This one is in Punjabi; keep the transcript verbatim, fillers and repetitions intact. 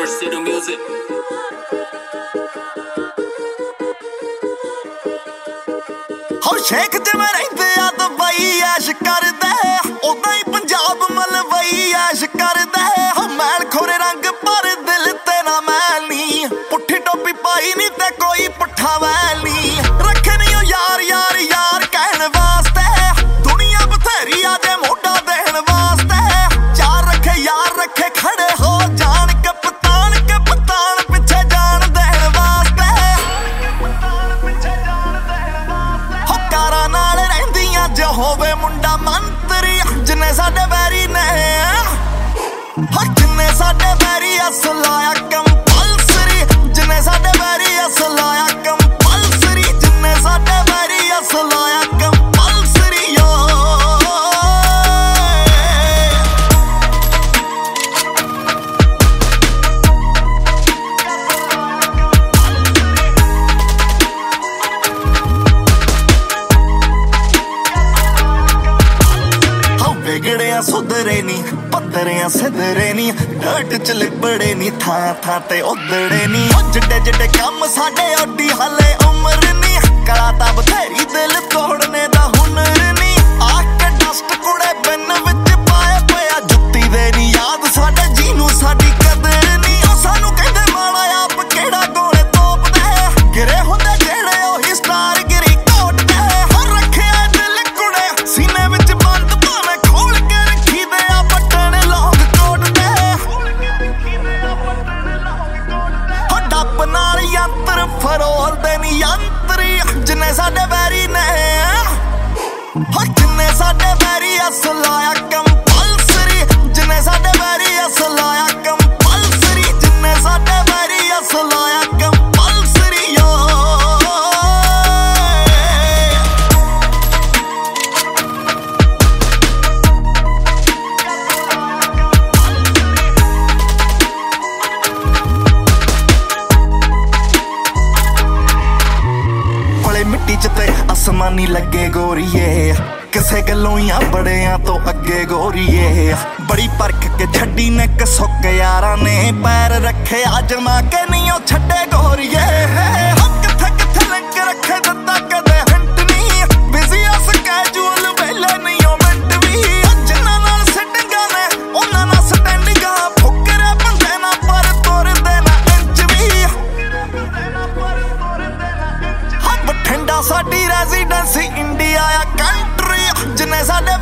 Pursuit of music. ਹੋ ਸ਼ੇਖ ਜਿਵੇਂ ਰਹਿੰਦੇ ਆ ਦੁਬਈ ਐਸ਼ ਕਰਦੇ ਉਦਾਂ ਹੀ ਪੰਜਾਬ ਮਲਵਈ ਐਸ਼ ਕਰਦੇ ਹੋ ਮੈਲ ਖੋਰੇ ਰੰਗ ਪਰ ਦਿਲ ਤੇ ਨਾ ਮੈਲ ਨੀ ਪੁੱਠੀ ਟੋਪੀ ਪਾਈ ਨੀ ਤੇ ਕੋਈ ਪੁੱਠਾ ਵੈਲ ਨੀ ਰੱਖੇ ਨੀ ਉਹ ਯਾਰ ਯਾਰ ਯਾਰ ਕਹਿਣ ਵਾਸਤੇ ਦੁਨੀਆ ਬਥੇਰੀ ਆ ਜੇ ਮੋਢਾ ਦੇਣ ਵਾਸਤੇ ਚਾਰ ਰੱਖੇ ਯਾਰ ਰੱਖੇ ਖੜੇ ਹੋ ਜਾਣ ਕਪਤਾਨ ਕਪਤਾਨ ਪਿੱਛੇ ਜਾਣ ਦੇਣ ਵਾਸਤੇ ਹੋ ਕਾਰਾਂ ਨਾਲ ਰਹਿੰਦੀਆਂ ਜੋ ਹੋਵੇ ਮੁੰਡਾ ਮੰਤਰੀ ਜਿੰਨੇ ਸਾਡੇ ਵੈਰੀ ਨੇ ਹੋ ਜਿੰਨੇ ਸਾਡੇ ਵੈਰੀ ਅਸਲ ਆਇਆ ਕੰਪਲਸਰੀ ਜਿੰਨੇ ਸਾਡੇ ਵੈਰੀ ਅਸਲ ਆਇਆ ਕੰਪਲਸਰੀ ਜਿੰਨੇ ਸਾਡੇ ਵੈਰੀ ਅਸਲ ਆਇਆ ਕੰਪਲਸਰੀ ਯੋ ਵਿਗੜਿਆ ਸੁਧਰੇ ਨੀ ਪੱਧਰਿਆਂ ਸਿਧਰੇ ਨੀ ਡਟ ਚ ਲਿਬੜੇ ਨੀ ਥਾਂ ਥਾਂ ਤੇ ਉਧੜੇ ਨੀ ਜਿੱਡੇ ਜਿੱਡੇ ਕੰਮ ਸਾਡੇ ਓਡੀ ਹਲੇ ਉਮਰ ਨੀ ਕਲਾ ਤਾਂ ਬਥੇਰੀ ਦਿਲ ਤੋੜਨੇ ਦਾ ਹੁਨਰ ਨੀ ਆ ਕੇ ਡਸਟ ਕੁੜੇ ਬਿੰਨ ਵਿੱਚ ਪਾਏ ਪਿਆ ਜੁੱਤੀ ਦੇ ਨੀ ਯਾਦ ਸਾਡੇ ਜੀ ਨੂੰ ਸਾਡੀ ਕਦਰ ਨੀ ਉਹ ਸਾਨੂੰ ਕਹਿੰਦੇ ਮਾੜਾ ਆਪ ਕਿਹੜਾ ਗੋਲੇ ਤੋਪਦੇ ਗਿਰੇ ਹੁੰਦੇ ਜਿਹੜੇ ਉਹੀ ਸਟਾਰ ਗਿਰੀ ਕੋਟਦੇ ਹੋ ਰੱਖਿਆ ਦਿਲ ਕੁੜੇ ਸੀਨੇ ਵਿੱਚ ਬੰਦ ਨਾਲ ਯੰਤਰ ਫਰੋਲਦੇ ਨੀ ਯੰਤਰੀ ਜਿੰਨੇ ਸਾਡੇ ਵੈਰੀ ਨੇ ਹੋ ਜਿੰਨੇ ਸਾਡੇ ਵੈਰੀ ਅਸਲ ਆਇਆ ਕੰਪਲਸਰੀ ਜਿੰਨੇ ਸਾਡੇ ਵੈਰੀ ਅਸਲ ਆਇਆ ਕੰਪਲਸਰੀ ਜਿੰਨੇ ਸਾਡੇ ਵੈਰੀ ਅਸਲ ਆਇਆ ਕੰਪਲਸਰੀ ਯੋ ਮਿੱਟੀ ਚ ਤੇ ਅਸਮਾਨੀ ਲੱਗੇ ਗੋਰੀਏ ਕਿਸੇ ਗੱਲੋਂ ਹੀ ਆ ਬੜਿਆਂ ਤੋਂ ਅੱਗੇ ਗੋਰੀਏ ਬੜੀ ਪਰਖ ਕੇ ਛੱਡੀ ਨੇ ਕਸੁੱਕ ਯਾਰਾਂ ਨੇ ਪੈਰ ਰੱਖੇ ਅਜਮਾ ਕੇ ਨਹੀਂ ਉਹ ਛੱਡੇ ਗੋਰੀਏ ਕਿੱਥੇ ਕਿੱਥੇ ਲਿੰਕ ਰੱਖੇ ਦਿੱਤਾ ਕਦੇ ਹਿੰਟ ਨਹੀਂ ਬਿਜ਼ੀ ਅਸ ਕੈਜੂਅਲ ਵੇਲੇ ਨਹੀਂ ਉਹ ਮਿੰਟ ਵੀ ਜਿੰਨਾਂ ਨਾਲ ਸੈਟਿੰਗਾਂ ਨੇ ਉਹਨਾਂ ਨਾਲ ਸਟੈਂਡਿੰਗਾਂ ਫੁਕਰੇ ਬੰਦੇ ਨਾ ਪਰ ਤੁਰਦੇ ਨਾ ਇੰਚ ਵੀ ਬਠਿੰਡਾ ਸਾਡੀ ਰੈਜ਼ੀਡੈਂਸੀ ਇੰਡੀਆ ਆ ਕੰਟਰੀ ਜਿੰਨੇ ਸਾਡੇ